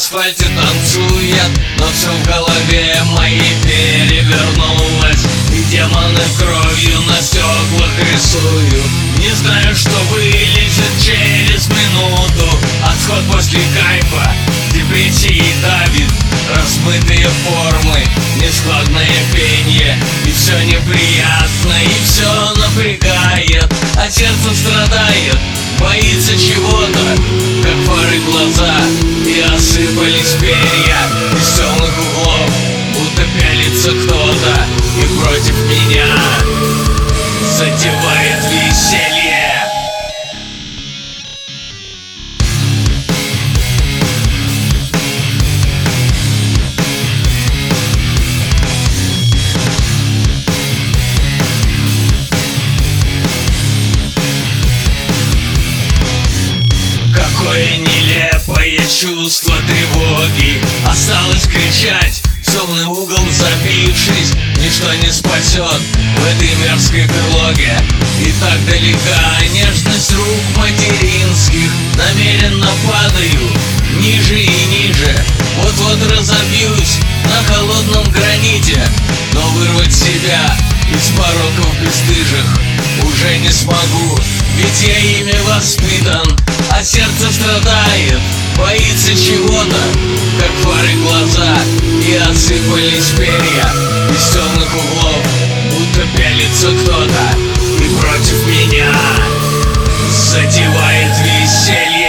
асфальте танцует, но все в голове моей перевернулось, и демоны кровью на стеклах рисую. Не знаю, что вылезет через минуту. Отход после кайфа, депрессии давит, размытые формы, нескладное пенье, и все неприятно, и все напрягает, а сердце страдает, боится чего-то, как фары глаза, и осыпались перья из темных углов, будто пялится кто-то и против меня затевает веселье. Какое нелепое чувство тревоги, осталось кричать, в темный угол забившись. Ничто не спасет в этой мерзкой берлоге, и так далека нежность рук материнских. Намеренно падаю ниже и ниже, вот-вот разобьюсь на холодном граните, но вырвать себя из пороков бесстыжих уже не смогу, ведь я ими воспитан, а сердце страдает, боится чего-то, как фары глаза, и осыпались перья из темных углов, будто пялится кто-то и против меня затевает веселье.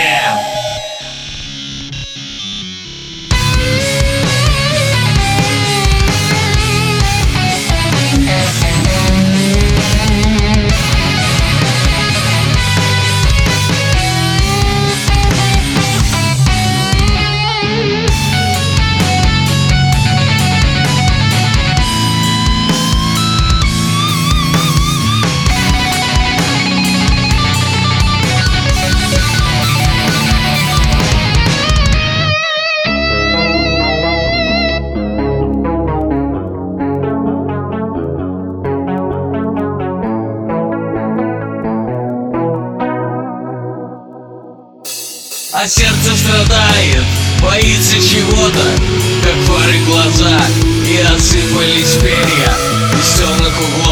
А сердце страдает, боится чего-то, как фары глаза, и осыпались перья из темных углов.